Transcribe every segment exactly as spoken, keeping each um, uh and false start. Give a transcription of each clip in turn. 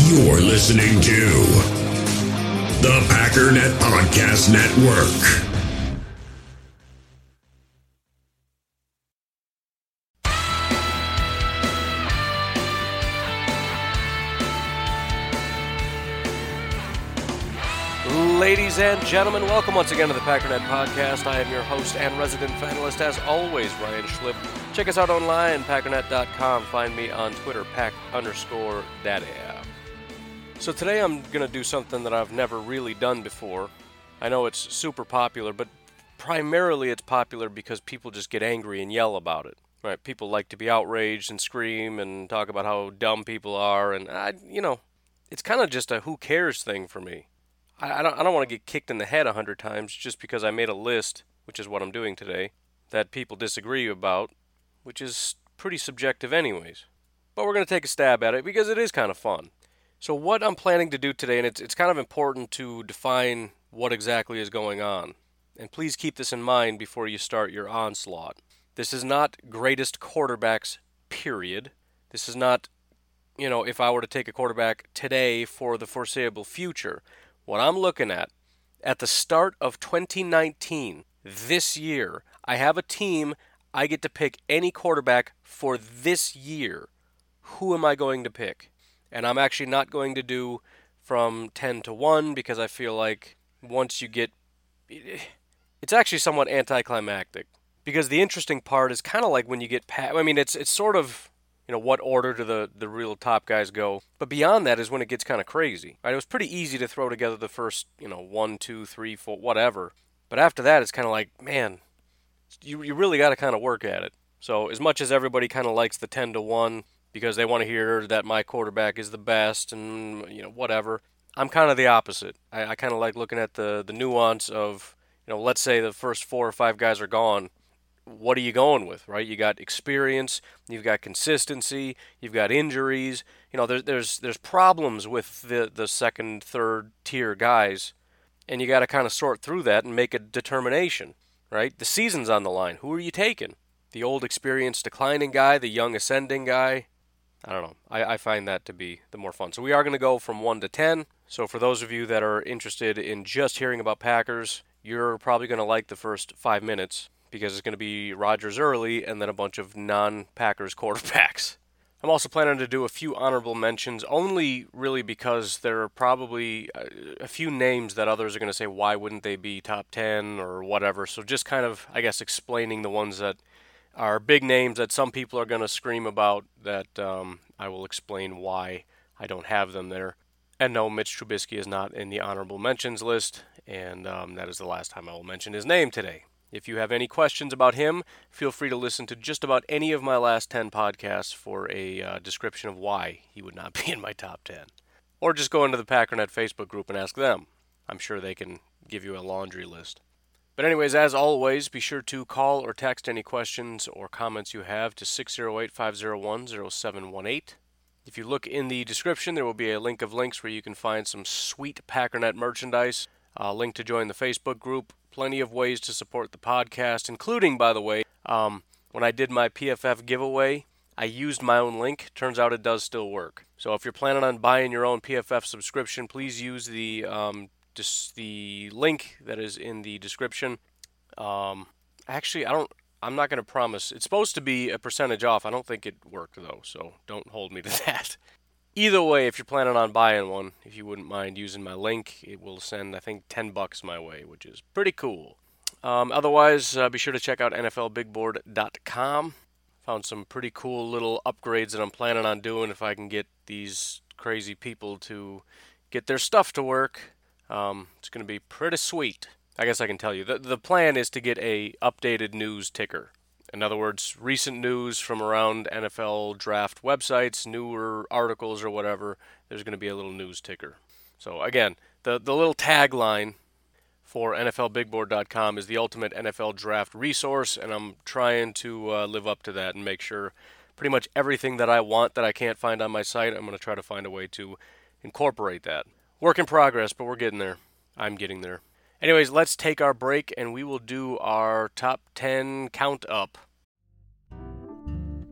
You're listening to the Packernet Podcast Network. Ladies and gentlemen, welcome once again to the Packernet Podcast. I am your host and resident finalist, as always, Ryan Schlip. Check us out online, packernet dot com. Find me on Twitter, pack underscore daddy. So today I'm going to do something that I've never really done before. I know it's super popular, but primarily it's popular because people just get angry and yell about it. Right? People like to be outraged and scream and talk about how dumb people are, and I, you know, it's kind of just a who cares thing for me. I, I don't, I don't want to get kicked in the head a hundred times just because I made a list, which is what I'm doing today, that people disagree about, which is pretty subjective anyways. But we're going to take a stab at it because it is kind of fun. So what I'm planning to do today, and it's it's kind of important to define what exactly is going on. And please keep this in mind before you start your onslaught. This is not greatest quarterbacks, period. This is not, you know, if I were to take a quarterback today for the foreseeable future. What I'm looking at, at the start of twenty nineteen, this year, I have a team, I get to pick any quarterback for this year. Who am I going to pick? And I'm actually not going to do from ten to one because I feel like once you get... It's actually somewhat anticlimactic. Because the interesting part is kind of like when you get past... I mean, it's it's sort of, you know, what order do the, the real top guys go? But beyond that is when it gets kind of crazy. Right? It was pretty easy to throw together the first, you know, one, two, three, four, whatever. But after that, it's kind of like, man, you, you really got to kind of work at it. So as much as everybody kind of likes the ten to one... because they want to hear that my quarterback is the best and, you know, whatever. I'm kind of the opposite. I, I kind of like looking at the, the nuance of, you know, let's say the first four or five guys are gone. What are you going with, right? You got experience, you've got consistency, you've got injuries. You know, there, there's there's problems with the, the second, third tier guys, and you got to kind of sort through that and make a determination, right? The season's on the line. Who are you taking? The old experienced declining guy, the young ascending guy? I don't know. I, I find that to be the more fun. So we are going to go from one to ten. So for those of you that are interested in just hearing about Packers, you're probably going to like the first five minutes because it's going to be Rodgers early and then a bunch of non-Packers quarterbacks. I'm also planning to do a few honorable mentions, only really because there are probably a few names that others are going to say, why wouldn't they be top ten or whatever. So just kind of, I guess, explaining the ones that are big names that some people are going to scream about that um, I will explain why I don't have them there. And no, Mitch Trubisky is not in the honorable mentions list, and um, that is the last time I will mention his name today. If you have any questions about him, feel free to listen to just about any of my last ten podcasts for a uh, description of why he would not be in my top ten. Or just go into the Packernet Facebook group and ask them. I'm sure they can give you a laundry list. But anyways, as always, be sure to call or text any questions or comments you have to six oh eight, five oh one, oh seven one eight. If you look in the description, there will be a link of links where you can find some sweet Packernet merchandise, a link to join the Facebook group, plenty of ways to support the podcast, including, by the way, um, when I did my P F F giveaway, I used my own link. Turns out it does still work. So if you're planning on buying your own P F F subscription, please use the... Um, Just the link that is in the description. Um, actually, I don't. I'm not going to promise. It's supposed to be a percentage off. I don't think it worked though, so don't hold me to that. Either way, if you're planning on buying one, if you wouldn't mind using my link, it will send I think ten bucks my way, which is pretty cool. Um, otherwise, uh, be sure to check out N F L Big Board dot com. Found some pretty cool little upgrades that I'm planning on doing if I can get these crazy people to get their stuff to work. Um, it's going to be pretty sweet. I guess I can tell you. The, the plan is to get a updated news ticker. In other words, recent news from around N F L draft websites, newer articles or whatever, there's going to be a little news ticker. So again, the, the little tagline for N F L Big Board dot com is the ultimate N F L draft resource, and I'm trying to uh, live up to that and make sure pretty much everything that I want that I can't find on my site, I'm going to try to find a way to incorporate that. Work in progress, but we're getting there. I'm getting there. Anyways, let's take our break, and we will do our top ten count up.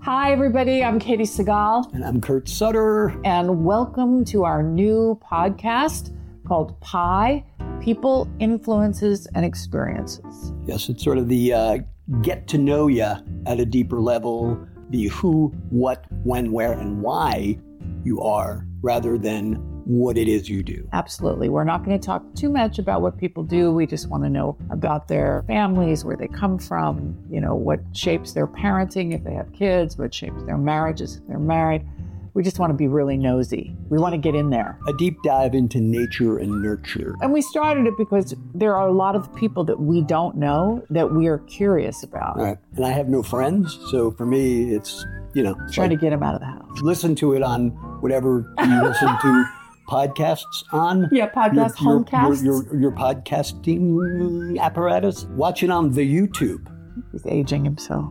Hi, everybody. I'm Katie Segal. And I'm Kurt Sutter. And welcome to our new podcast called Pi, People, Influences, and Experiences. Yes, it's sort of the uh, get to know you at a deeper level, the who, what, when, where, and why you are, rather than what it is you do. Absolutely. We're not going to talk too much about what people do. We just want to know about their families, where they come from, you know, what shapes their parenting if they have kids, what shapes their marriages if they're married. We just want to be really nosy. We want to get in there. A deep dive into nature and nurture. And we started it because there are a lot of people that we don't know that we are curious about. Right. And I have no friends, so for me, it's, you know. Trying like, to get them out of the house. Listen to it on whatever you listen to podcasts on. Yeah, podcast, your, homecasts. Your, your, your podcasting apparatus. Watch it on the YouTube. He's aging himself.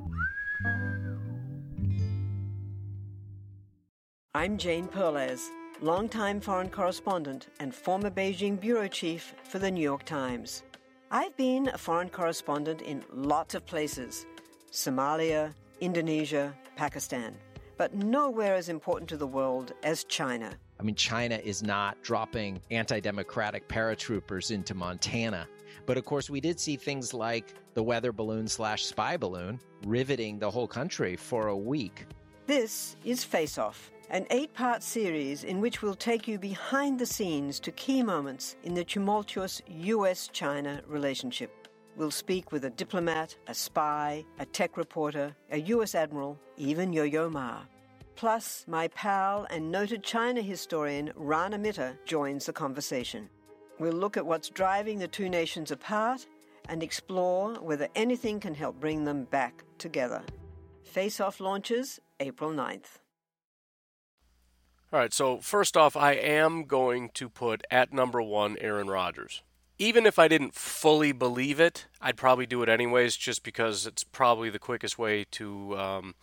I'm Jane Perlez, longtime foreign correspondent and former Beijing bureau chief for the New York Times. I've been a foreign correspondent in lots of places: Somalia, Indonesia, Pakistan, but nowhere as important to the world as China. I mean, China is not dropping anti-democratic paratroopers into Montana. But of course, we did see things like the weather balloon slash spy balloon riveting the whole country for a week. This is Face Off, an eight-part series in which we'll take you behind the scenes to key moments in the tumultuous U S China relationship. We'll speak with a diplomat, a spy, a tech reporter, a U S admiral, even Yo-Yo Ma. Plus, my pal and noted China historian Rana Mitter joins the conversation. We'll look at what's driving the two nations apart and explore whether anything can help bring them back together. Face Off launches April ninth. All right, so first off, I am going to put at number one Aaron Rodgers. Even if I didn't fully believe it, I'd probably do it anyways, just because it's probably the quickest way to um,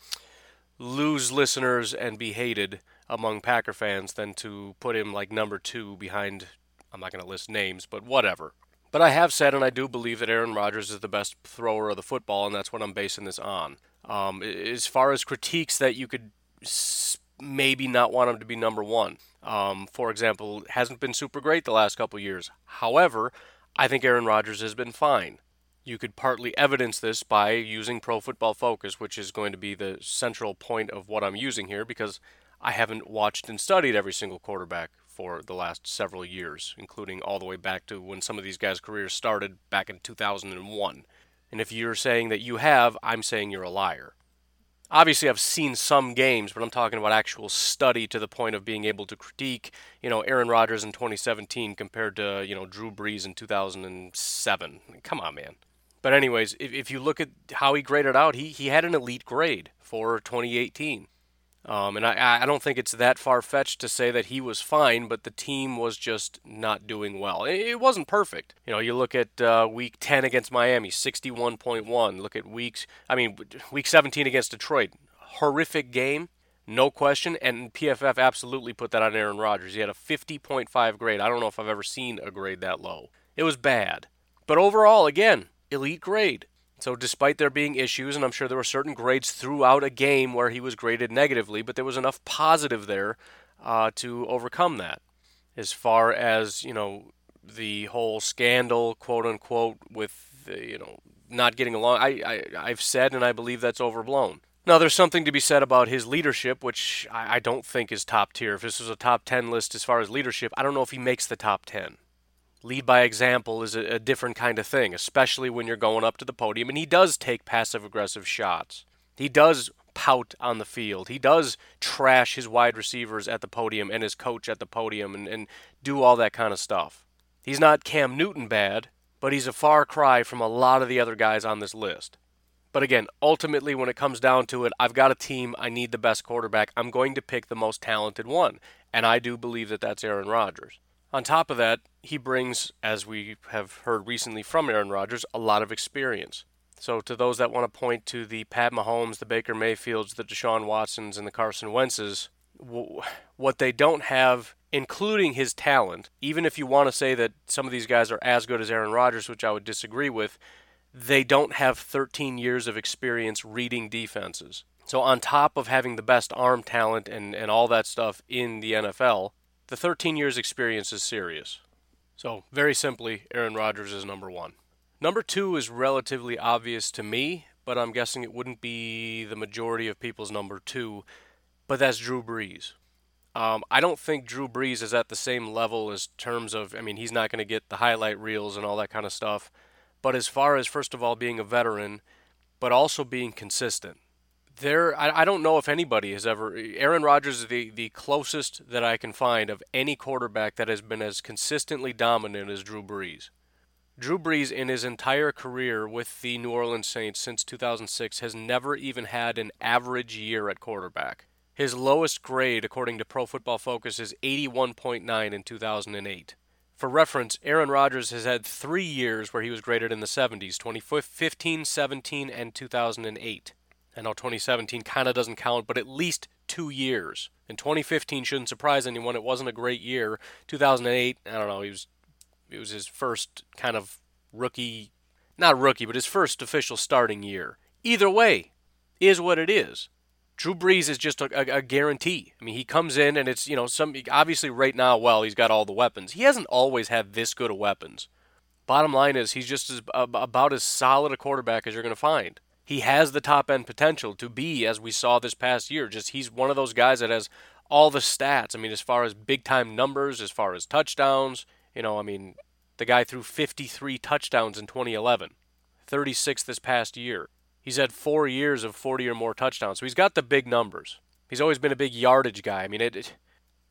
lose listeners and be hated among Packer fans than to put him like number two behind, I'm not going to list names, but whatever. But I have said, and I do believe that Aaron Rodgers is the best thrower of the football, and that's what I'm basing this on. Um, as far as critiques that you could maybe not want him to be number one. Um, for example, hasn't been super great the last couple years. However, I think Aaron Rodgers has been fine. You could partly evidence this by using Pro Football Focus, which is going to be the central point of what I'm using here, because I haven't watched and studied every single quarterback for the last several years, including all the way back to when some of these guys' careers started back in two thousand one. And if you're saying that you have, I'm saying you're a liar. Obviously, I've seen some games, but I'm talking about actual study to the point of being able to critique, you know, Aaron Rodgers in twenty seventeen compared to, you know, Drew Brees in two thousand seven. Come on, man. But anyways, if, if you look at how he graded out, he, he had an elite grade for twenty eighteen. Um, and I, I don't think it's that far-fetched to say that he was fine, but the team was just not doing well. It, it wasn't perfect. You know, you look at uh, week ten against Miami, sixty-one point one. Look at weeks, I mean, week seventeen against Detroit. Horrific game, no question, and P F F absolutely put that on Aaron Rodgers. He had a fifty point five grade. I don't know if I've ever seen a grade that low. It was bad. But overall, again, elite grade. So despite there being issues, and I'm sure there were certain grades throughout a game where he was graded negatively, but there was enough positive there uh, to overcome that. As far as, you know, the whole scandal, quote unquote, with, uh, you know, not getting along, I, I, I've said and I believe that's overblown. Now, there's something to be said about his leadership, which I, I don't think is top tier. If this was a top ten list as far as leadership, I don't know if he makes the top ten. Lead by example is a, a different kind of thing, especially when you're going up to the podium. And he does take passive-aggressive shots. He does pout on the field. He does trash his wide receivers at the podium and his coach at the podium and, and do all that kind of stuff. He's not Cam Newton bad, but he's a far cry from a lot of the other guys on this list. But again, ultimately, when it comes down to it, I've got a team. I need the best quarterback. I'm going to pick the most talented one. And I do believe that that's Aaron Rodgers. On top of that, he brings, as we have heard recently from Aaron Rodgers, a lot of experience. So to those that want to point to the Pat Mahomes, the Baker Mayfields, the Deshaun Watsons, and the Carson Wentzes, w- what they don't have, including his talent, even if you want to say that some of these guys are as good as Aaron Rodgers, which I would disagree with, they don't have thirteen years of experience reading defenses. So on top of having the best arm talent and, and all that stuff in the N F L, the thirteen years experience is serious. So very simply, Aaron Rodgers is number one. Number two is relatively obvious to me, but I'm guessing it wouldn't be the majority of people's number two, but that's Drew Brees. Um, I don't think Drew Brees is at the same level as terms of, I mean, he's not going to get the highlight reels and all that kind of stuff, but as far as, first of all, being a veteran, but also being consistent. There, I, I don't know if anybody has ever, Aaron Rodgers is the, the closest that I can find of any quarterback that has been as consistently dominant as Drew Brees. Drew Brees, in his entire career with the New Orleans Saints since two thousand six, has never even had an average year at quarterback. His lowest grade, according to Pro Football Focus, is eighty-one point nine in two thousand eight. For reference, Aaron Rodgers has had three years where he was graded in the seventies, twenty fifteen, seventeen, and two thousand eight. I know twenty seventeen kind of doesn't count, but at least two years. And twenty fifteen shouldn't surprise anyone. It wasn't a great year. two thousand eight, I don't know, he was it was his first kind of rookie, not rookie, but his first official starting year. Either way, is what it is. Drew Brees is just a, a, a guarantee. I mean, he comes in and it's, you know, some obviously right now, well, he's got all the weapons. He hasn't always had this good of weapons. Bottom line is he's just as, about as solid a quarterback as you're going to find. He has the top-end potential to be, as we saw this past year, just he's one of those guys that has all the stats. I mean, as far as big-time numbers, as far as touchdowns, you know, I mean, the guy threw fifty-three touchdowns in twenty eleven, thirty-six this past year. He's had four years of forty or more touchdowns, so he's got the big numbers. He's always been a big yardage guy. I mean, it, it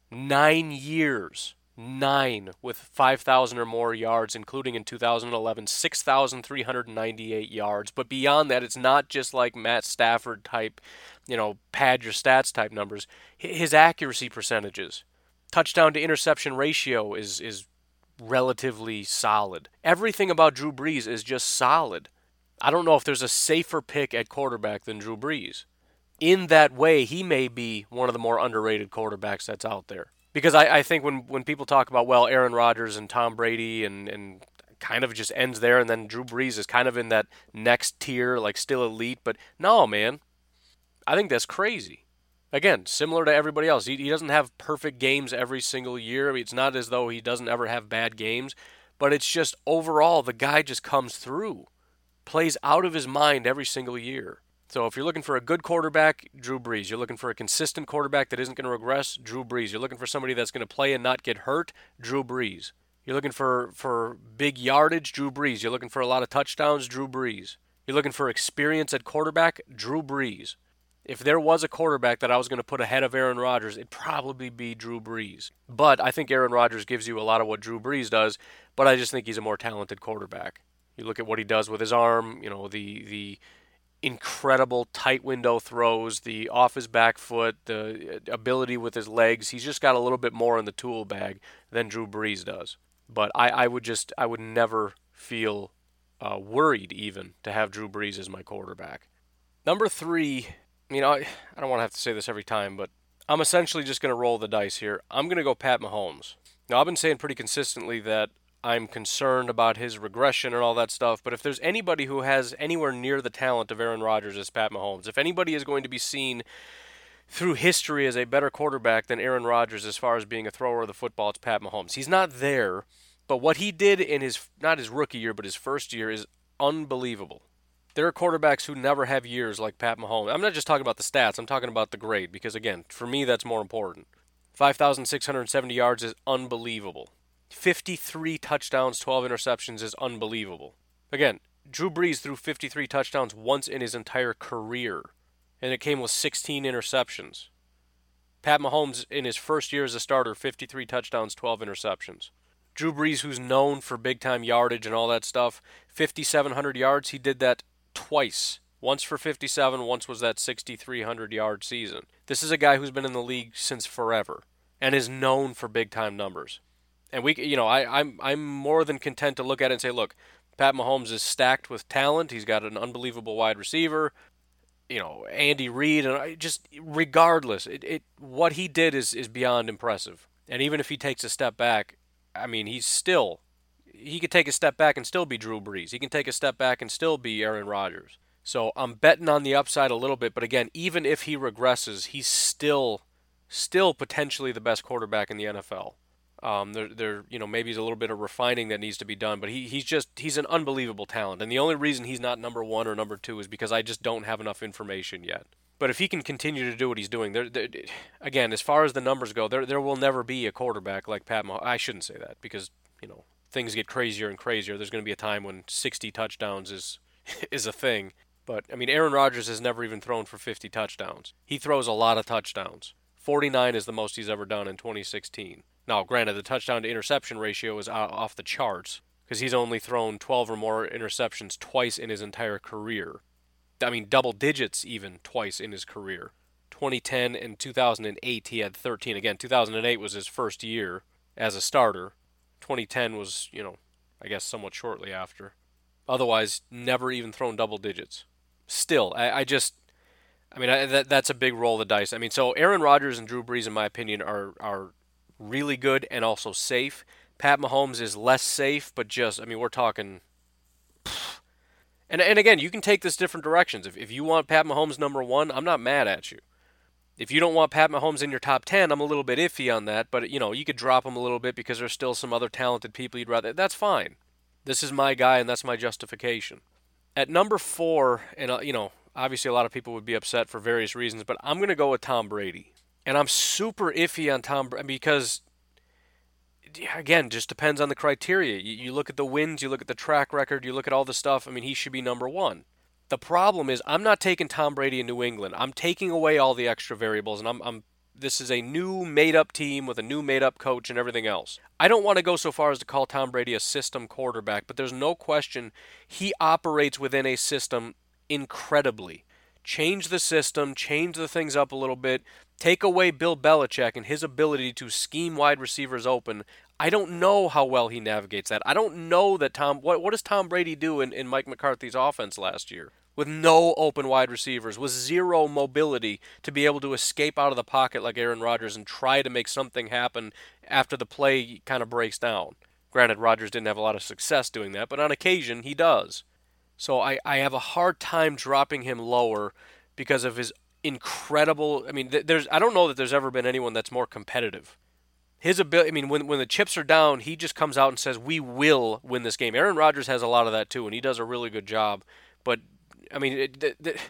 nine years, nine with five thousand or more yards, including in two thousand eleven, six thousand three hundred ninety-eight yards. But beyond that, it's not just like Matt Stafford type, you know, pad your stats type numbers. His accuracy percentages, touchdown to interception ratio is is relatively solid. Everything about Drew Brees is just solid. I don't know if there's a safer pick at quarterback than Drew Brees. In that way, he may be one of the more underrated quarterbacks that's out there. Because I, I think when, when people talk about, well, Aaron Rodgers and Tom Brady and, and kind of just ends there, and then Drew Brees is kind of in that next tier, like still elite. But no, man, I think that's crazy. Again, similar to everybody else, he, he doesn't have perfect games every single year. I mean, it's not as though he doesn't ever have bad games, but it's just overall the guy just comes through, plays out of his mind every single year. So if you're looking for a good quarterback, Drew Brees. You're looking for a consistent quarterback that isn't going to regress, Drew Brees. You're looking for somebody that's going to play and not get hurt, Drew Brees. You're looking for, for big yardage, Drew Brees. You're looking for a lot of touchdowns, Drew Brees. You're looking for experience at quarterback, Drew Brees. If there was a quarterback that I was going to put ahead of Aaron Rodgers, it'd probably be Drew Brees. But I think Aaron Rodgers gives you a lot of what Drew Brees does, but I just think he's a more talented quarterback. You look at what he does with his arm, you know, the the incredible tight window throws, the off his back foot, the ability with his legs. He's just got a little bit more in the tool bag than Drew Brees does. But I, I would just, I would never feel uh, worried even to have Drew Brees as my quarterback. Number three, you know, I, I don't want to have to say this every time, but I'm essentially just going to roll the dice here. I'm going to go Pat Mahomes. Now, I've been saying pretty consistently that I'm concerned about his regression and all that stuff, but if there's anybody who has anywhere near the talent of Aaron Rodgers, it's Pat Mahomes. If anybody is going to be seen through history as a better quarterback than Aaron Rodgers as far as being a thrower of the football, it's Pat Mahomes. He's not there, but what he did in his, not his rookie year, but his first year is unbelievable. There are quarterbacks who never have years like Pat Mahomes. I'm not just talking about the stats, I'm talking about the grade, because again, for me that's more important. five thousand six hundred seventy yards is unbelievable. fifty-three touchdowns, twelve interceptions is unbelievable. Again, Drew Brees threw fifty-three touchdowns once in his entire career, and it came with sixteen interceptions. Pat Mahomes, in his first year as a starter, fifty-three touchdowns, twelve interceptions. Drew Brees, who's known for big-time yardage and all that stuff, fifty-seven hundred yards, he did that twice. Once for fifty-seven, once was that sixty-three hundred yard season. This is a guy who's been in the league since forever and is known for big-time numbers. And we, you know, I, I'm I'm more than content to look at it and say, look, Pat Mahomes is stacked with talent. He's got an unbelievable wide receiver. You know, Andy Reid, and I just regardless, it, it what he did is is beyond impressive. And even if he takes a step back, I mean, he's still he could take a step back and still be Drew Brees. He can take a step back and still be Aaron Rodgers. So I'm betting on the upside a little bit, but again, even if he regresses, he's still, still potentially the best quarterback in the N F L. Um, there, there, you know, maybe there's a little bit of refining that needs to be done, but he, he's just, he's an unbelievable talent. And the only reason he's not number one or number two is because I just don't have enough information yet. But if he can continue to do what he's doing, there, there again, as far as the numbers go, there, there will never be a quarterback like Pat Mahomes. I shouldn't say that because, you know, things get crazier and crazier. There's going to be a time when sixty touchdowns is, is a thing. But, I mean, Aaron Rodgers has never even thrown for fifty touchdowns. He throws a lot of touchdowns. forty-nine is the most he's ever done in twenty sixteen. Now, granted, the touchdown-to-interception ratio is off the charts because he's only thrown twelve or more interceptions twice in his entire career. I mean, double digits even twice in his career. twenty ten and two thousand eight, he had thirteen. Again, two thousand eight was his first year as a starter. twenty ten was, you know, I guess somewhat shortly after. Otherwise, never even thrown double digits. Still, I, I just, I mean, I, that that's a big roll of the dice. I mean, so Aaron Rodgers and Drew Brees, in my opinion, are are really good and also safe. Pat Mahomes is less safe, but just, I mean, we're talking. And and again, you can take this different directions. If if you want Pat Mahomes number one, I'm not mad at you. If you don't want Pat Mahomes in your top ten, I'm a little bit iffy on that. But, you know, you could drop him a little bit because there's still some other talented people you'd rather. That's fine. This is my guy, and that's my justification. At number four, and, uh, you know, obviously a lot of people would be upset for various reasons, but I'm going to go with Tom Brady. And I'm super iffy on Tom Brady because, again, just depends on the criteria. You, you look at the wins, you look at the track record, you look at all the stuff. I mean, he should be number one. The problem is I'm not taking Tom Brady in New England. I'm taking away all the extra variables, and I'm, I'm this is a new made-up team with a new made-up coach and everything else. I don't want to go so far as to call Tom Brady a system quarterback, but there's no question he operates within a system incredibly. Change the system, change the things up a little bit, take away Bill Belichick and his ability to scheme wide receivers open. I don't know how well he navigates that. I don't know that Tom... What, what does Tom Brady do in, in Mike McCarthy's offense last year? With no open wide receivers, with zero mobility to be able to escape out of the pocket like Aaron Rodgers and try to make something happen after the play kind of breaks down. Granted, Rodgers didn't have a lot of success doing that, but on occasion he does. So I, I have a hard time dropping him lower because of his incredible... I mean, there's I don't know that there's ever been anyone that's more competitive. His ability, I mean, when when the chips are down, he just comes out and says, we will win this game. Aaron Rodgers has a lot of that too, and he does a really good job. But, I mean, it, it, it,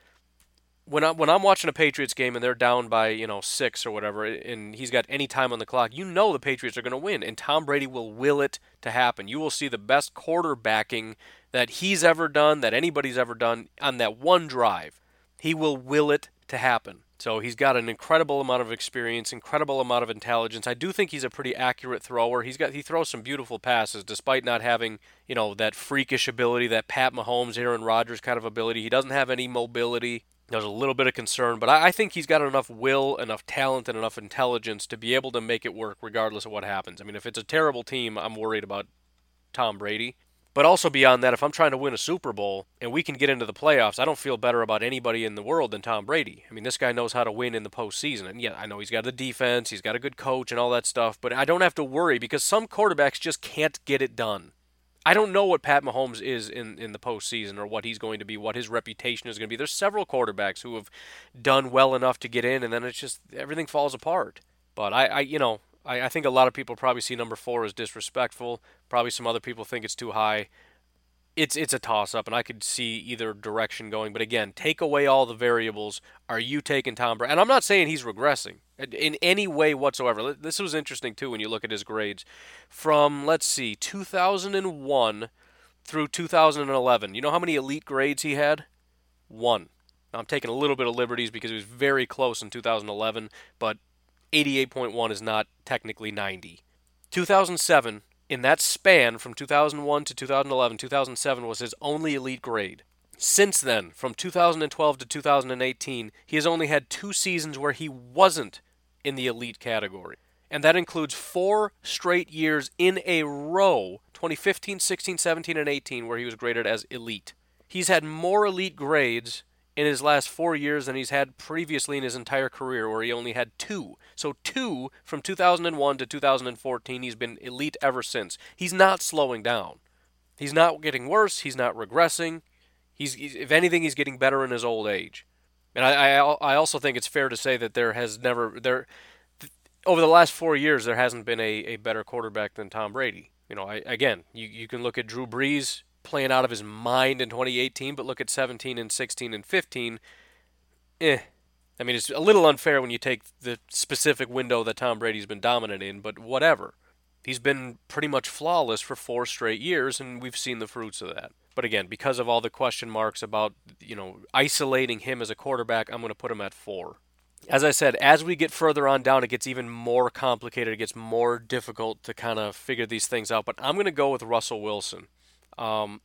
when, I, when I'm watching a Patriots game and they're down by, you know, six or whatever, and he's got any time on the clock, you know the Patriots are going to win, and Tom Brady will will it to happen. You will see the best quarterbacking that he's ever done, that anybody's ever done on that one drive. He will will it to happen. So he's got an incredible amount of experience, incredible amount of intelligence. I do think he's a pretty accurate thrower. He's got he throws some beautiful passes despite not having, you know, that freakish ability, that Pat Mahomes, Aaron Rodgers kind of ability. He doesn't have any mobility. There's a little bit of concern, but I, I think he's got enough will, enough talent, and enough intelligence to be able to make it work regardless of what happens. I mean, if it's a terrible team, I'm worried about Tom Brady. But also beyond that, if I'm trying to win a Super Bowl and we can get into the playoffs, I don't feel better about anybody in the world than Tom Brady. I mean, this guy knows how to win in the postseason. And yeah, I know he's got the defense, he's got a good coach and all that stuff, but I don't have to worry because some quarterbacks just can't get it done. I don't know what Pat Mahomes is in, in the postseason or what he's going to be, what his reputation is going to be. There's several quarterbacks who have done well enough to get in, and then it's just everything falls apart. But I, I you know... I, I think a lot of people probably see number four as disrespectful. Probably some other people think it's too high. It's it's a toss-up, and I could see either direction going. But again, take away all the variables. Are you taking Tom Brady? And I'm not saying he's regressing in any way whatsoever. This was interesting, too, when you look at his grades. From, let's see, two thousand one through two thousand eleven. You know how many elite grades he had? One. Now, I'm taking a little bit of liberties because he was very close in two thousand eleven, but eighty-eight point one is not technically ninety. two thousand seven, in that span from two thousand one to two thousand eleven, two thousand seven was his only elite grade. Since then, from two thousand twelve to two thousand eighteen, he has only had two seasons where he wasn't in the elite category. And that includes four straight years in a row, twenty fifteen, sixteen, seventeen, and eighteen, where he was graded as elite. He's had more elite grades in his last four years than he's had previously in his entire career, where he only had two. So two from two thousand one to two thousand fourteen, he's been elite ever since. He's not slowing down. He's not getting worse. He's not regressing. He's, he's if anything, he's getting better in his old age. And I, I, I also think it's fair to say that there has never there over the last four years there hasn't been a, a better quarterback than Tom Brady. You know, I, again, you, you can look at Drew Brees playing out of his mind in twenty eighteen, but look at seventeen and sixteen and fifteen. Eh. I mean, it's a little unfair when you take the specific window that Tom Brady's been dominant in, but whatever. He's been pretty much flawless for four straight years, and we've seen the fruits of that. But again, because of all the question marks about, you know, isolating him as a quarterback, I'm going to put him at four. As I said, as we get further on down, it gets even more complicated. It gets more difficult to kind of figure these things out. But I'm going to go with Russell Wilson. Um,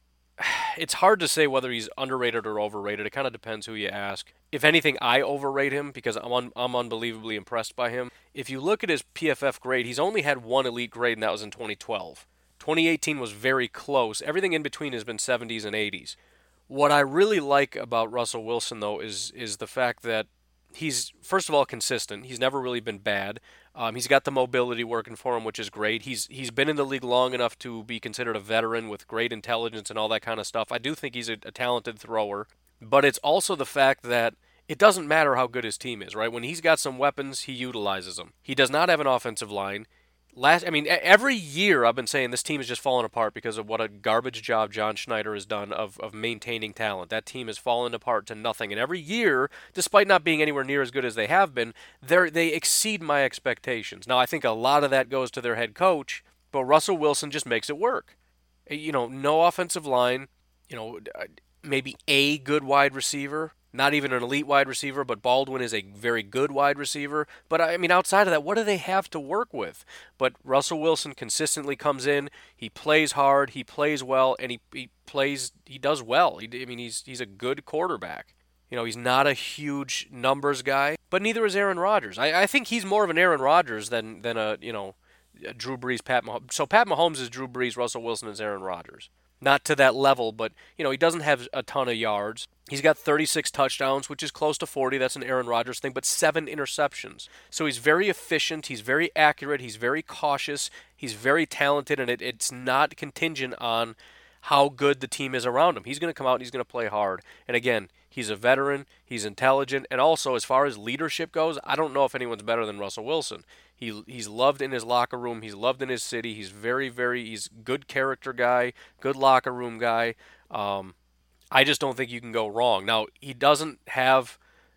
it's hard to say whether he's underrated or overrated. It kind of depends who you ask. If anything, I overrate him because I'm un- I'm unbelievably impressed by him. If you look at his P F F grade, he's only had one elite grade, and that was in twenty twelve. twenty eighteen was very close. Everything in between has been seventies and eighties. What I really like about Russell Wilson, though, is is the fact that he's, first of all, consistent. He's never really been bad. Um, he's got the mobility working for him, which is great. He's he's been in the league long enough to be considered a veteran with great intelligence and all that kind of stuff. I do think he's a, a talented thrower. But it's also the fact that it doesn't matter how good his team is, right? When he's got some weapons, he utilizes them. He does not have an offensive line. Last, I mean, every year I've been saying this team is just falling apart because of what a garbage job John Schneider has done of, of maintaining talent. That team has fallen apart to nothing. And every year, despite not being anywhere near as good as they have been, they they exceed my expectations. Now, I think a lot of that goes to their head coach, but Russell Wilson just makes it work. You know, no offensive line, you know, maybe a good wide receiver. Not even an elite wide receiver, but Baldwin is a very good wide receiver. But, I mean, outside of that, what do they have to work with? But Russell Wilson consistently comes in, he plays hard, he plays well, and he, he plays, he does well. He, I mean, he's he's a good quarterback. You know, he's not a huge numbers guy, but neither is Aaron Rodgers. I, I think he's more of an Aaron Rodgers than, than a, you know, a Drew Brees, Pat Mahomes. So Pat Mahomes is Drew Brees, Russell Wilson is Aaron Rodgers. Not to that level, but, you know, he doesn't have a ton of yards. He's got thirty-six touchdowns, which is close to forty. That's an Aaron Rodgers thing, but seven interceptions. So he's very efficient. He's very accurate. He's very cautious. He's very talented, and it, it's not contingent on how good the team is around him. He's going to come out and he's going to play hard. And again, he's a veteran. He's intelligent. And also, as far as leadership goes, I don't know if anyone's better than Russell Wilson. He He's loved in his locker room. He's loved in his city. He's very, very, he's good character guy, good locker room guy. Um, I just don't think you can go wrong. Now, he doesn't have,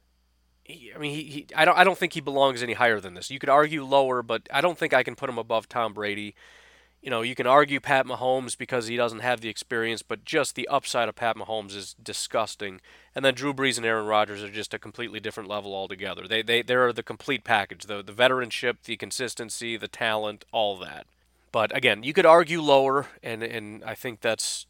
he, I mean, he, he I don't I don't think he belongs any higher than this. You could argue lower, but I don't think I can put him above Tom Brady. You know, you can argue Pat Mahomes because he doesn't have the experience, but just the upside of Pat Mahomes is disgusting. And then Drew Brees and Aaron Rodgers are just a completely different level altogether. They they they're the complete package, the the veteranship, the consistency, the talent, all that. But again, you could argue lower, and and I think that's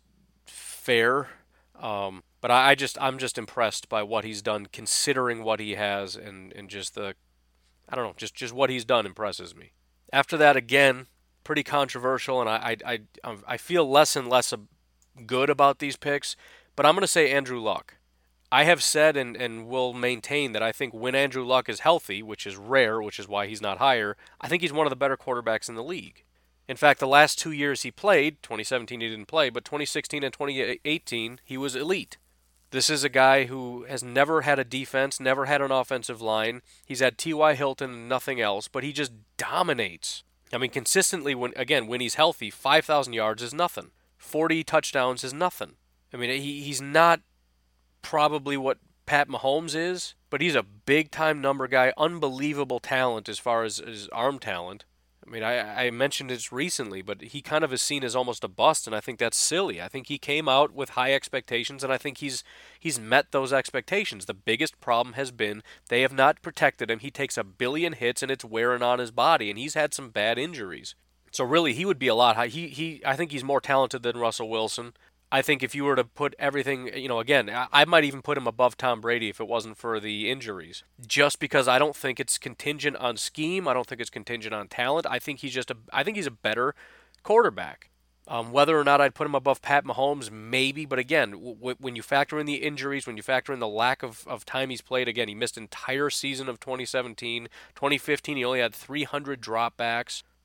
fair. Um, but I, I just I'm just impressed by what he's done, considering what he has, and and just the I don't know, just just what he's done impresses me. After that, again, pretty controversial, and I I I, I feel less and less good about these picks, but I'm going to say Andrew Luck. I have said and, and will maintain that I think when Andrew Luck is healthy, which is rare, which is why he's not higher, I think he's one of the better quarterbacks in the league. In fact, the last two years he played, twenty seventeen he didn't play, but twenty sixteen and twenty eighteen he was elite. This is a guy who has never had a defense, never had an offensive line. He's had T Y Hilton and nothing else, but he just dominates. I mean, consistently, when again, when he's healthy, five thousand yards is nothing. forty touchdowns is nothing. I mean, he he's not probably what Pat Mahomes is, but he's a big-time number guy, unbelievable talent as far as his arm talent. I mean, I, I mentioned this recently, but he kind of is seen as almost a bust, and I think that's silly. I think he came out with high expectations, and I think he's he's met those expectations. The biggest problem has been they have not protected him. He takes a billion hits, and it's wearing on his body, and he's had some bad injuries. So really, he would be a lot high. He he. I think he's more talented than Russell Wilson. I think if you were to put everything, you know, again, I might even put him above Tom Brady if it wasn't for the injuries. Just because I don't think it's contingent on scheme. I don't think it's contingent on talent. I think he's just a, I think he's a better quarterback. Um, whether or not I'd put him above Pat Mahomes, maybe. But again, w- when you factor in the injuries, when you factor in the lack of, of time he's played, again, he missed entire season of twenty seventeen. twenty fifteen, he only had three hundred dropbacks.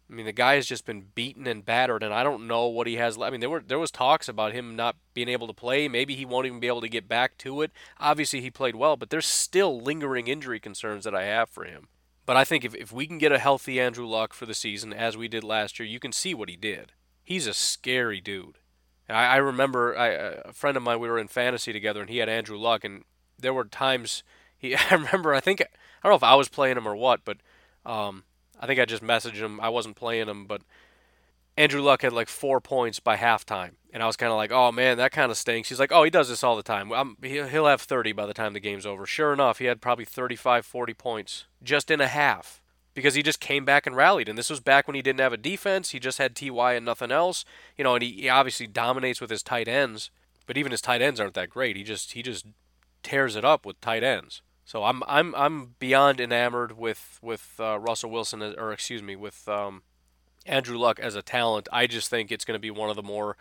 I mean, the guy has just been beaten and battered, and I don't know what he has. I mean, there were there was talks about him not being able to play. Maybe he won't even be able to get back to it. Obviously, he played well, but there's still lingering injury concerns that I have for him. But I think if, if we can get a healthy Andrew Luck for the season, as we did last year, you can see what he did. He's a scary dude. I, I remember I, a friend of mine, we were in fantasy together, and he had Andrew Luck, and there were times, he, I remember, I think, I don't know if I was playing him or what, but um, I think I just messaged him. I wasn't playing him, but Andrew Luck had like four points by halftime. And I was kind of like, oh, man, that kind of stinks. He's like, oh, he does this all the time. I'm, he'll have thirty by the time the game's over. Sure enough, he had probably thirty-five, forty points just in a half because he just came back and rallied. And this was back when he didn't have a defense. He just had T Y and nothing else. You know, and he, he obviously dominates with his tight ends. But even his tight ends aren't that great. He just he just tears it up with tight ends. So I'm I'm I'm beyond enamored with with uh, Russell Wilson, or excuse me, with um, Andrew Luck as a talent. I just think it's going to be one of the more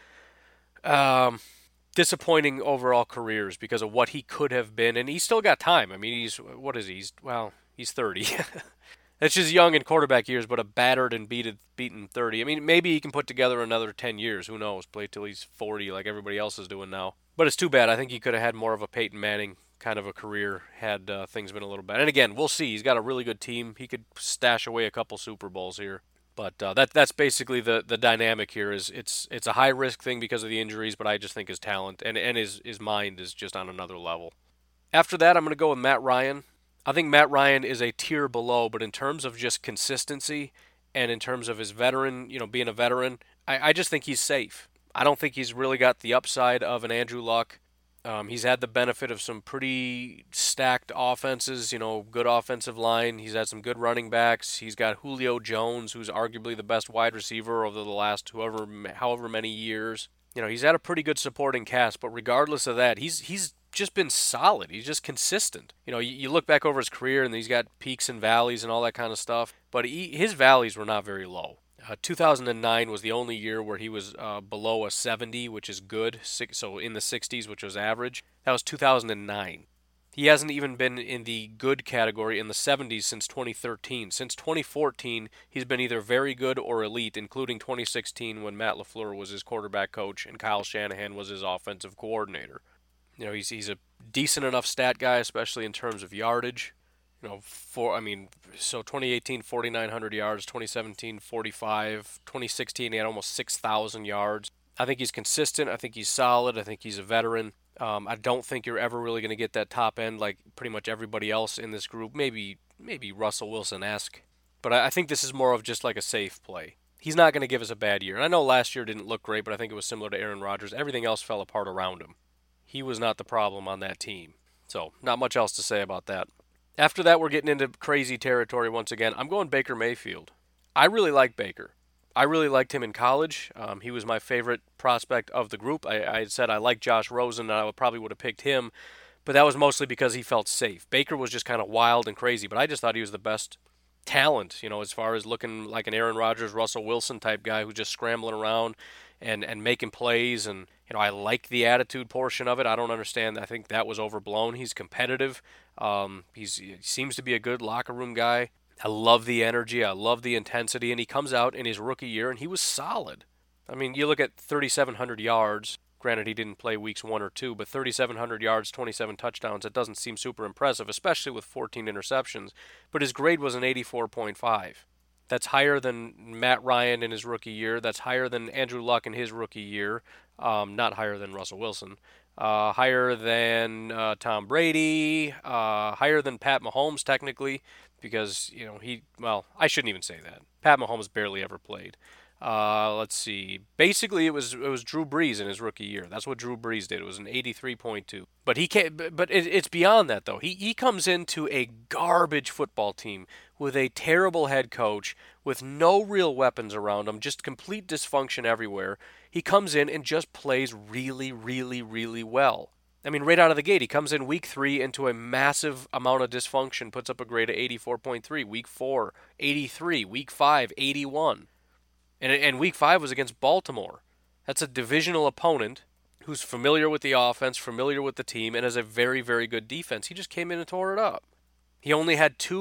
um, disappointing overall careers because of what he could have been, and he's still got time. I mean, he's what is he? He's well, he's thirty. That's just young in quarterback years, but a battered and beaten beaten thirty. I mean, maybe he can put together another ten years. Who knows? Play till he's forty, like everybody else is doing now. But it's too bad. I think he could have had more of a Peyton Manning kind of a career had uh, things been a little better. And again, we'll see. He's got a really good team. He could stash away a couple Super Bowls here. But uh, that that's basically the, the dynamic here. Is it's it's a high risk thing because of the injuries, but I just think his talent and, and his, his mind is just on another level. After that, I'm going to go with Matt Ryan. I think Matt Ryan is a tier below, but in terms of just consistency and in terms of his veteran, you know, being a veteran, I, I just think he's safe. I don't think he's really got the upside of an Andrew Luck. Um, he's had the benefit of some pretty stacked offenses, you know, good offensive line. He's had some good running backs. He's got Julio Jones, who's arguably the best wide receiver over the last whoever, however many years. You know, he's had a pretty good supporting cast, but regardless of that, he's he's just been solid. He's just consistent. You know, you, you look back over his career, and he's got peaks and valleys and all that kind of stuff, but he, his valleys were not very low. Uh, two thousand nine was the only year where he was uh, below a seventy, which is good, Six, so in the sixties, which was average. That was two thousand nine. He hasn't even been in the good category in the seventies since twenty thirteen. Since twenty fourteen, he's been either very good or elite, including twenty sixteen when Matt LaFleur was his quarterback coach and Kyle Shanahan was his offensive coordinator. You know, he's he's a decent enough stat guy, especially in terms of yardage. You know, for I mean, so twenty eighteen, forty-nine hundred yards, twenty seventeen, forty-five, twenty sixteen, he had almost six thousand yards. I think he's consistent. I think he's solid. I think he's a veteran. Um, I don't think you're ever really going to get that top end like pretty much everybody else in this group. Maybe maybe Russell Wilson-esque. But I, I think this is more of just like a safe play. He's not going to give us a bad year. And I know last year didn't look great, but I think it was similar to Aaron Rodgers. Everything else fell apart around him. He was not the problem on that team. So not much else to say about that. After that, we're getting into crazy territory once again. I'm going Baker Mayfield. I really like Baker. I really liked him in college. Um, he was my favorite prospect of the group. I, I said I liked Josh Rosen, and I would, probably would have picked him, but that was mostly because he felt safe. Baker was just kind of wild and crazy, but I just thought he was the best talent, you know, as far as looking like an Aaron Rodgers, Russell Wilson type guy who's just scrambling around and, and making plays. And, you know, I like the attitude portion of it. I don't understand. I think that was overblown. He's competitive. Um, he's, he seems to be a good locker room guy. I love the energy. I love the intensity. And he comes out in his rookie year, and he was solid. I mean, you look at thirty-seven hundred yards. Granted, he didn't play weeks one or two, but thirty-seven hundred yards, twenty-seven touchdowns, it doesn't seem super impressive, especially with fourteen interceptions. But his grade was an eighty-four point five. That's higher than Matt Ryan in his rookie year. That's higher than Andrew Luck in his rookie year. Um, not higher than Russell Wilson. Uh, higher than uh, Tom Brady. Uh, higher than Pat Mahomes, technically, because, you know, he, well, I shouldn't even say that. Pat Mahomes barely ever played. Uh, let's see. Basically, it was it was Drew Brees in his rookie year. That's what Drew Brees did. It was an eighty-three point two. But he can't. But it, it's beyond that, though. He he comes into a garbage football team with a terrible head coach, with no real weapons around him, just complete dysfunction everywhere. He comes in and just plays really, really, really well. I mean, right out of the gate, he comes in week three into a massive amount of dysfunction, puts up a grade of eighty-four point three. Week four, eighty-three. Week five, eighty-one. And, and week five was against Baltimore. That's a divisional opponent who's familiar with the offense, familiar with the team, and has a very, very good defense. He just came in and tore it up. He only had two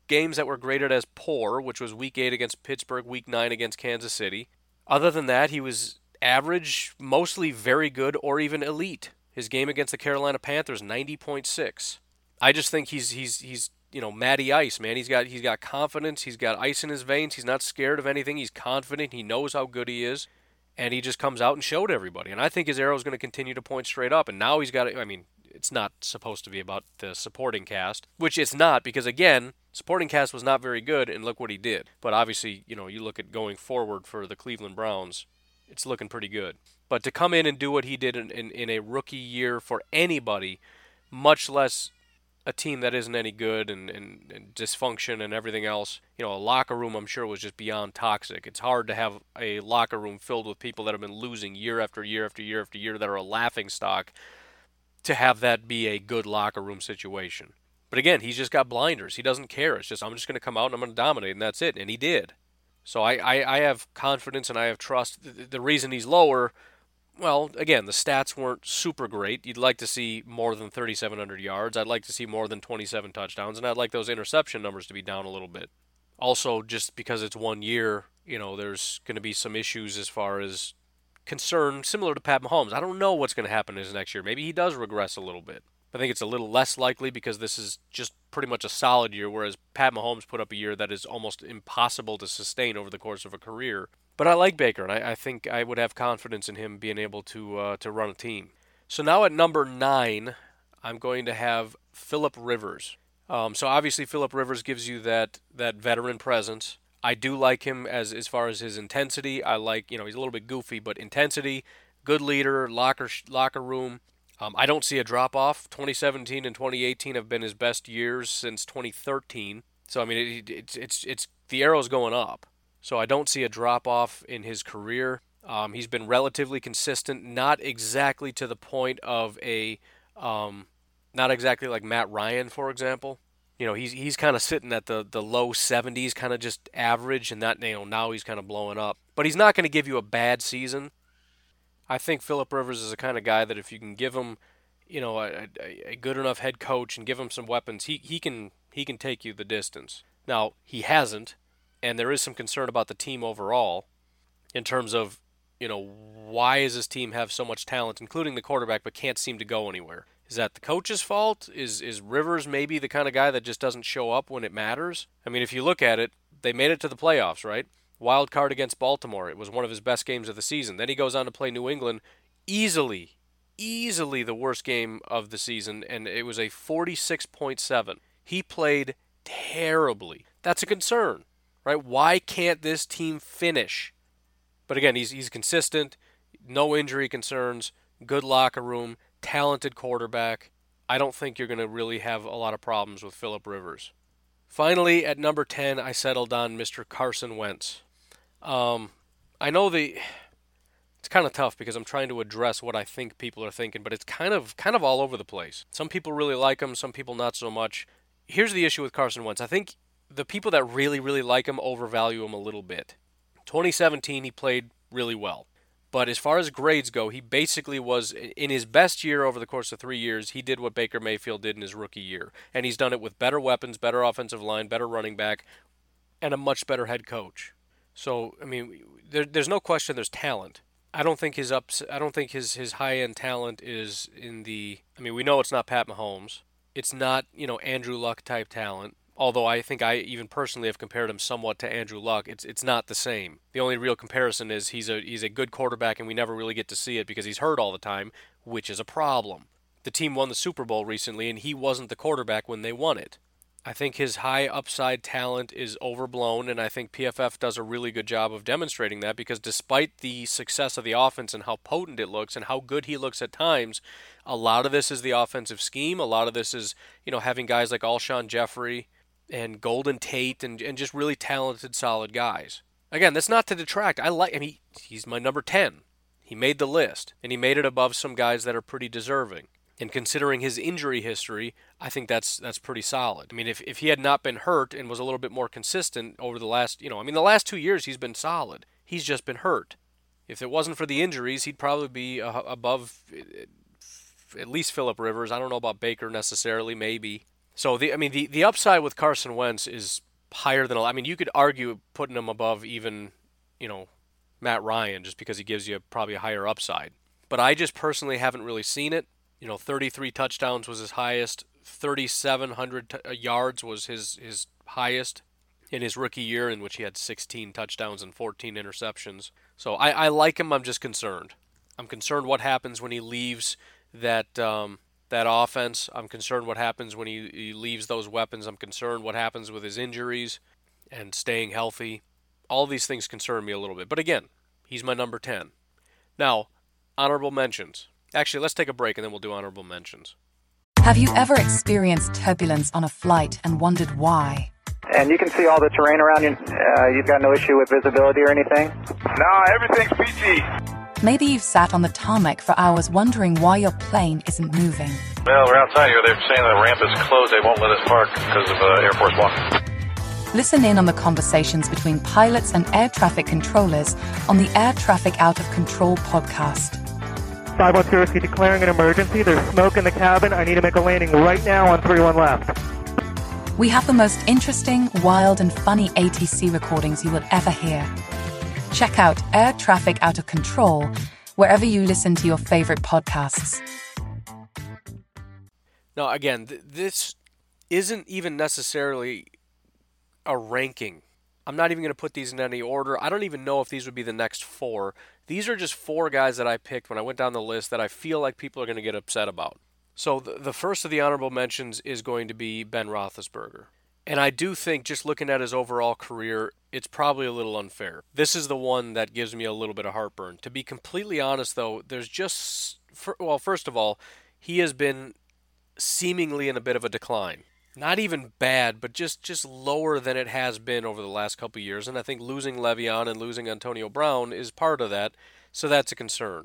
games that were graded as poor, which was week eight against Pittsburgh, week nine against Kansas City. Other than that, he was average, mostly very good, or even elite. His game against the Carolina Panthers, ninety point six. I just think he's he's he's you know Matty Ice, man. He's got he's got confidence. He's got ice in his veins. He's not scared of anything. He's confident. He knows how good he is, and he just comes out and showed everybody. And I think his arrow is going to continue to point straight up. And now he's got. I mean, it's not supposed to be about the supporting cast, which it's not, because again, supporting cast was not very good, and look what he did. But obviously, you know, you look at going forward for the Cleveland Browns, it's looking pretty good. But to come in and do what he did in, in, in a rookie year for anybody, much less a team that isn't any good and, and, and dysfunction and everything else, you know, a locker room I'm sure was just beyond toxic. It's hard to have a locker room filled with people that have been losing year after year after year after year that are a laughingstock, to have that be a good locker room situation. But again, he's just got blinders. He doesn't care. It's just, I'm just going to come out and I'm going to dominate, and that's it. And he did. So I, I, I have confidence and I have trust. The, the reason he's lower, well, again, the stats weren't super great. You'd like to see more than thirty-seven hundred yards. I'd like to see more than twenty-seven touchdowns, and I'd like those interception numbers to be down a little bit. Also, just because it's one year, you know, there's going to be some issues as far as concern, similar to Pat Mahomes. I don't know what's going to happen his next year. Maybe he does regress a little bit. I think it's a little less likely because this is just pretty much a solid year, whereas Pat Mahomes put up a year that is almost impossible to sustain over the course of a career. But I like Baker, and I, I think I would have confidence in him being able to uh, to run a team. So now at number nine, I'm going to have Phillip Rivers. Um, so obviously Phillip Rivers gives you that that veteran presence. I do like him as as far as his intensity. I like, you know, he's a little bit goofy, but intensity, good leader, locker locker room. Um, I don't see a drop-off. twenty seventeen and twenty eighteen have been his best years since twenty thirteen. So, I mean, it, it, it's it's it's the arrow's going up. So I don't see a drop-off in his career. Um, he's been relatively consistent, not exactly to the point of a, um, not exactly like Matt Ryan, for example. You know, he's he's kind of sitting at the, the low seventies, kind of just average, and that, you know, now he's kind of blowing up. But he's not going to give you a bad season. I think Phillip Rivers is the kind of guy that if you can give him, you know, a, a, a good enough head coach and give him some weapons, he he can he can take you the distance. Now, he hasn't, and there is some concern about the team overall in terms of, you know, why does this team have so much talent, including the quarterback, but can't seem to go anywhere? Is that the coach's fault? Is is Rivers maybe the kind of guy that just doesn't show up when it matters? I mean, if you look at it, they made it to the playoffs, right? Wild card against Baltimore. It was one of his best games of the season. Then he goes on to play New England. Easily, easily the worst game of the season, and it was a forty-six point seven. He played terribly. That's a concern, right? Why can't this team finish? But again, he's he's consistent, no injury concerns, good locker room, talented quarterback. I don't think you're going to really have a lot of problems with Phillip Rivers. Finally, at number ten, I settled on Mister Carson Wentz. Um, I know the it's kind of tough because I'm trying to address what I think people are thinking, but it's kind of kind of all over the place. Some people really like him, some people not so much. Here's the issue with Carson Wentz. I think the people that really, really like him overvalue him a little bit. twenty seventeen, he played really well. But as far as grades go, he basically was, in his best year over the course of three years, he did what Baker Mayfield did in his rookie year. And he's done it with better weapons, better offensive line, better running back, and a much better head coach. So, I mean, there, there's no question there's talent. I don't think his ups, I don't think his, his high-end talent is in the, I mean, we know it's not Pat Mahomes. It's not, you know, Andrew Luck type talent. Although I think I even personally have compared him somewhat to Andrew Luck, it's it's not the same. The only real comparison is he's a he's a good quarterback and we never really get to see it because he's hurt all the time, which is a problem. The team won the Super Bowl recently and he wasn't the quarterback when they won it. I think his high upside talent is overblown, and I think P F F does a really good job of demonstrating that because despite the success of the offense and how potent it looks and how good he looks at times, a lot of this is the offensive scheme. A lot of this is, you know, having guys like Alshon Jeffrey and Golden Tate, and, and just really talented, solid guys. Again, that's not to detract. I like, I mean, he's my number ten. He made the list, and he made it above some guys that are pretty deserving. And considering his injury history, I think that's that's pretty solid. I mean, if, if he had not been hurt and was a little bit more consistent over the last, you know, I mean, the last two years he's been solid. He's just been hurt. If it wasn't for the injuries, he'd probably be uh, above at least Phillip Rivers. I don't know about Baker necessarily, maybe. So, the I mean, the, the upside with Carson Wentz is higher than, I mean, you could argue putting him above even, you know, Matt Ryan just because he gives you probably a higher upside. But I just personally haven't really seen it. You know, thirty-three touchdowns was his highest. thirty-seven hundred t- yards was his, his highest in his rookie year, in which he had sixteen touchdowns and fourteen interceptions. So I, I like him. I'm just concerned. I'm concerned what happens when he leaves that um, that offense. I'm concerned what happens when he, he leaves those weapons. I'm concerned what happens with his injuries and staying healthy. All these things concern me a little bit. But again, he's my number ten. Now, honorable mentions. Actually, let's take a break and then we'll do honorable mentions. Have you ever experienced turbulence on a flight and wondered why? And you can see all the terrain around you. Uh, you've got no issue with visibility or anything? No, everything's peachy. Maybe you've sat on the tarmac for hours wondering why your plane isn't moving. Well, we're outside here. They're saying the ramp is closed. They won't let us park because of uh, Air Force One. Listen in on the conversations between pilots and air traffic controllers on the Air Traffic Out of Control podcast. five one zero, C declaring an emergency. There's smoke in the cabin. I need to make a landing right now on three one left. We have the most interesting, wild, and funny A T C recordings you will ever hear. Check out Air Traffic Out of Control wherever you listen to your favorite podcasts. Now, again, th- this isn't even necessarily a ranking. I'm not even going to put these in any order. I don't even know if these would be the next four. These are just four guys that I picked when I went down the list that I feel like people are going to get upset about. So the, the first of the honorable mentions is going to be Ben Roethlisberger. And I do think, just looking at his overall career, it's probably a little unfair. This is the one that gives me a little bit of heartburn. To be completely honest, though, there's just, well, first of all, he has been seemingly in a bit of a decline. Not even bad, but just, just lower than it has been over the last couple of years. And I think losing Le'Veon and losing Antonio Brown is part of that, so that's a concern.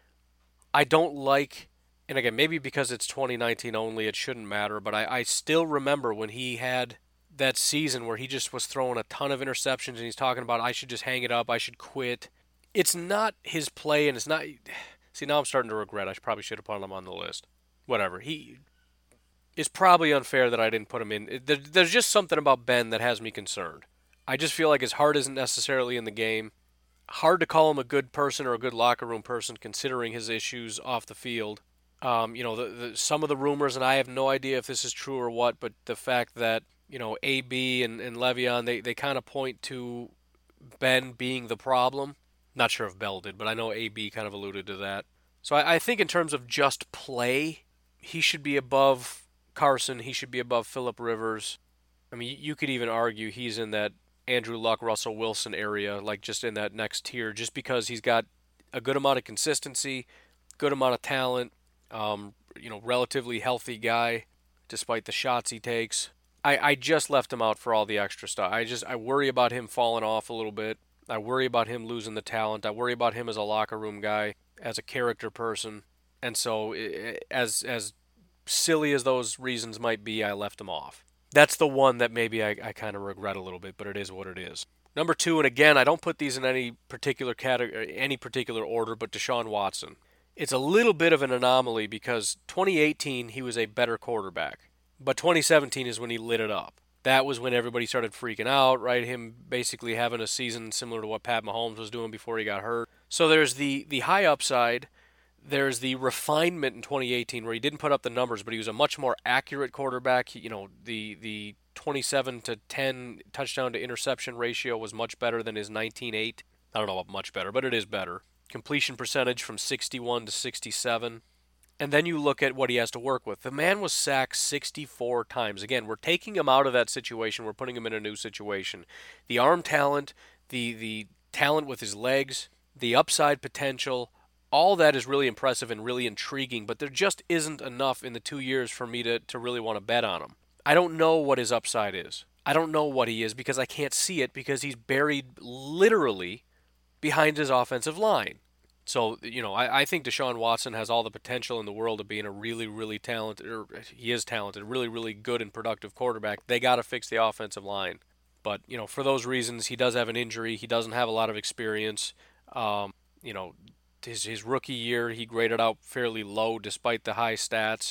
I don't like, and again, maybe because it's twenty nineteen only, it shouldn't matter, but I, I still remember when he had that season where he just was throwing a ton of interceptions and he's talking about, I should just hang it up, I should quit. It's not his play, and it's not, see, now I'm starting to regret. I probably should have put him on the list. Whatever. He... It's probably unfair that I didn't put him in. There's just something about Ben that has me concerned. I just feel like his heart isn't necessarily in the game. Hard to call him a good person or a good locker room person considering his issues off the field. Um, you know, the, the, some of the rumors, and I have no idea if this is true or what, but the fact that, you know, A B and, and Le'Veon, they, they kind of point to Ben being the problem. Not sure if Bell did, but I know A B kind of alluded to that. So I, I think in terms of just play, he should be above Carson, he should be above Phillip Rivers. I mean, you could even argue he's in that Andrew Luck, Russell Wilson area, like just in that next tier, just because he's got a good amount of consistency, good amount of talent, um, you know, relatively healthy guy, despite the shots he takes. I, I just left him out for all the extra stuff. I just, I worry about him falling off a little bit. I worry about him losing the talent. I worry about him as a locker room guy, as a character person. And so, as as silly as those reasons might be, I left him off. That's the one that maybe I, I kind of regret a little bit, but it is what it is. Number two, and again, I don't put these in any particular category, any particular order, but Deshaun Watson. It's a little bit of an anomaly because twenty eighteen, he was a better quarterback. But twenty seventeen is when he lit it up. That was when everybody started freaking out, right? Him basically having a season similar to what Pat Mahomes was doing before he got hurt. So there's the, the high upside. There's the refinement in twenty eighteen where he didn't put up the numbers, but he was a much more accurate quarterback. He, you know, the the twenty-seven to ten touchdown to interception ratio was much better than his nineteen eight. I don't know about much better, but it is better. Completion percentage from sixty-one to sixty-seven. And then you look at what he has to work with. The man was sacked sixty-four times. Again, we're taking him out of that situation. We're putting him in a new situation. The arm talent, the the talent with his legs, the upside potential, all that is really impressive and really intriguing, but there just isn't enough in the two years for me to, to really want to bet on him. I don't know what his upside is. I don't know what he is because I can't see it because he's buried literally behind his offensive line. So, you know, I, I think Deshaun Watson has all the potential in the world of being a really, really talented, or he is talented, really, really good and productive quarterback. They got to fix the offensive line. But, you know, for those reasons, he does have an injury. He doesn't have a lot of experience. Um, you know, His his rookie year, he graded out fairly low despite the high stats.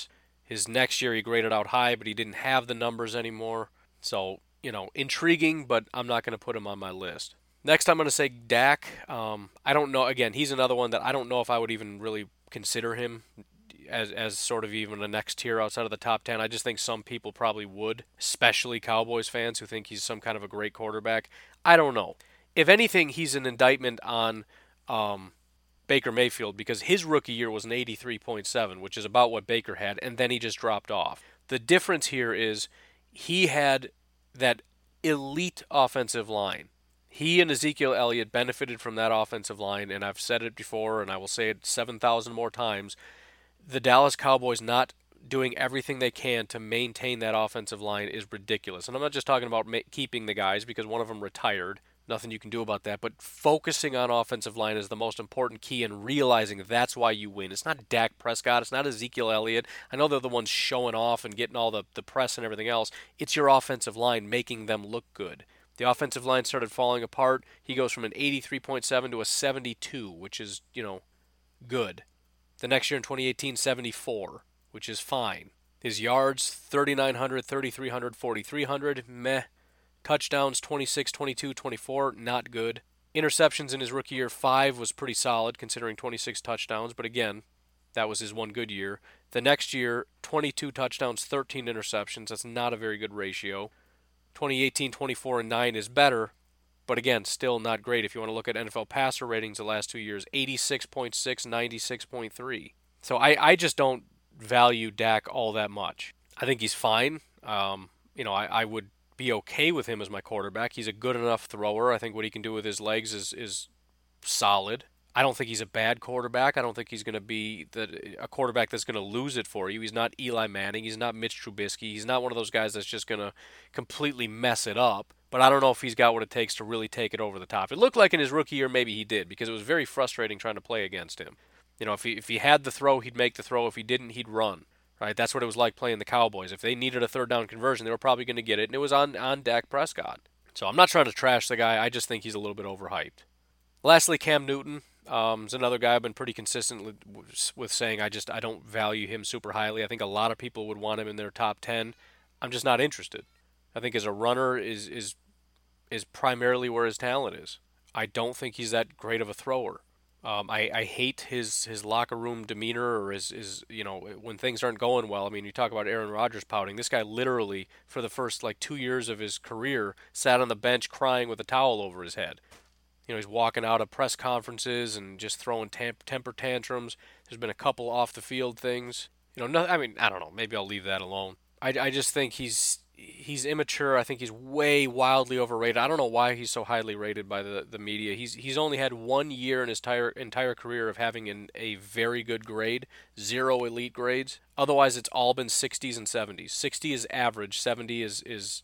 His next year he graded out high, but he didn't have the numbers anymore. So, you know, intriguing, but I'm not going to put him on my list. Next, I'm going to say Dak. Um, I don't know. Again, he's another one that I don't know if I would even really consider him as as sort of even a next tier outside of the top ten. I just think some people probably would, especially Cowboys fans who think he's some kind of a great quarterback. I don't know. If anything, he's an indictment on um, Baker Mayfield, because his rookie year was an eighty-three point seven, which is about what Baker had, and then he just dropped off. The difference here is he had that elite offensive line. He and Ezekiel Elliott benefited from that offensive line, and I've said it before, and I will say it seven thousand more times. The Dallas Cowboys not doing everything they can to maintain that offensive line is ridiculous. And I'm not just talking about ma- keeping the guys, because one of them retired. Nothing you can do about that. But focusing on offensive line is the most important key, and realizing that's why you win. It's not Dak Prescott. It's not Ezekiel Elliott. I know they're the ones showing off and getting all the, the press and everything else. It's your offensive line making them look good. The offensive line started falling apart. He goes from an eighty-three point seven to a seventy-two, which is, you know, good. The next year in twenty eighteen, seventy-four, which is fine. His yards, thirty-nine hundred, thirty-three hundred, forty-three hundred, meh. Touchdowns, twenty-six, twenty-two, twenty-four, not good. Interceptions in his rookie year, five was pretty solid considering twenty-six touchdowns, but again, that was his one good year. The next year, twenty-two touchdowns, thirteen interceptions. That's not a very good ratio. twenty eighteen, twenty-four, and nine is better, but again, still not great. If you want to look at N F L passer ratings the last two years, eighty-six point six, ninety-six point three. So I, I just don't value Dak all that much. I think he's fine. Um, you know, I, I would be okay with him as my quarterback. He's a good enough thrower. I think what he can do with his legs is is solid. I don't think he's a bad quarterback. I don't think he's going to be the, a quarterback that's going to lose it for you. He's not Eli Manning. He's not Mitch Trubisky. He's not one of those guys that's just going to completely mess it up. But I don't know if he's got what it takes to really take it over the top. It looked like in his rookie year maybe he did, because it was very frustrating trying to play against him. You know, if he if he had the throw, he'd make the throw. If he didn't, he'd run. Right? That's what it was like playing the Cowboys. If they needed a third down conversion, they were probably going to get it, and it was on, on Dak Prescott. So I'm not trying to trash the guy. I just think he's a little bit overhyped. Lastly, Cam Newton um, is another guy I've been pretty consistent with, with saying I just I don't value him super highly. I think a lot of people would want him in their top ten. I'm just not interested. I think as a runner is is is primarily where his talent is. I don't think he's that great of a thrower. Um, I, I hate his, his locker room demeanor, or his, his, you know, when things aren't going well. I mean, you talk about Aaron Rodgers pouting. This guy literally, for the first, like, two years of his career, sat on the bench crying with a towel over his head. You know, he's walking out of press conferences and just throwing tam- temper tantrums. There's been a couple off-the-field things. You know, no, I mean, I don't know. Maybe I'll leave that alone. I, I just think he's he's immature. I think he's way wildly overrated. I don't know why he's so highly rated by the, the media. He's he's only had one year in his entire entire career of having an, a very good grade, zero elite grades. Otherwise, it's all been sixties and seventies. sixty is average, seventy is is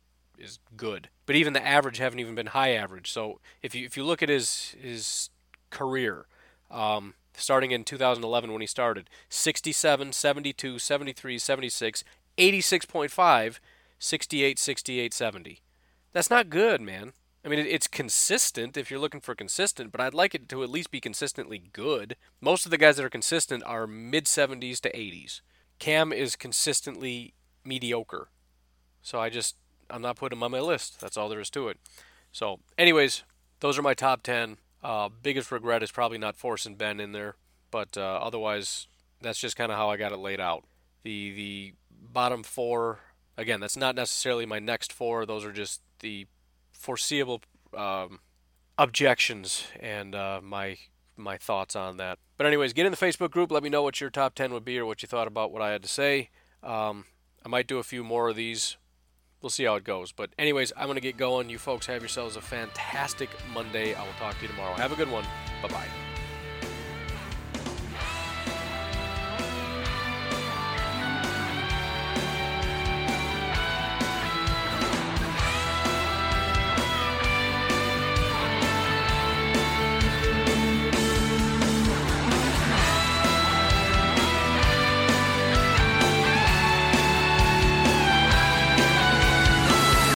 is good. But even the average haven't even been high average. So if you if you look at his his career, um, starting in two thousand eleven when he started, sixty-seven, seventy-two, seventy-three, seventy-six, eighty-six point five, sixty-eight, sixty-eight, seventy. That's not good, man. I mean, it's consistent if you're looking for consistent, but I'd like it to at least be consistently good. Most of the guys that are consistent are mid-seventies to eighties. Cam is consistently mediocre. So I just, I'm not putting him on my list. That's all there is to it. So, anyways, those are my top ten. Uh, biggest regret is probably not forcing Ben in there, but uh, otherwise, that's just kind of how I got it laid out. The the bottom four, again, that's not necessarily my next four. Those are just the foreseeable um, objections and uh, my my thoughts on that. But anyways, get in the Facebook group. Let me know what your top ten would be or what you thought about what I had to say. Um, I might do a few more of these. We'll see how it goes. But anyways, I'm going to get going. You folks have yourselves a fantastic Monday. I will talk to you tomorrow. Have a good one. Bye-bye.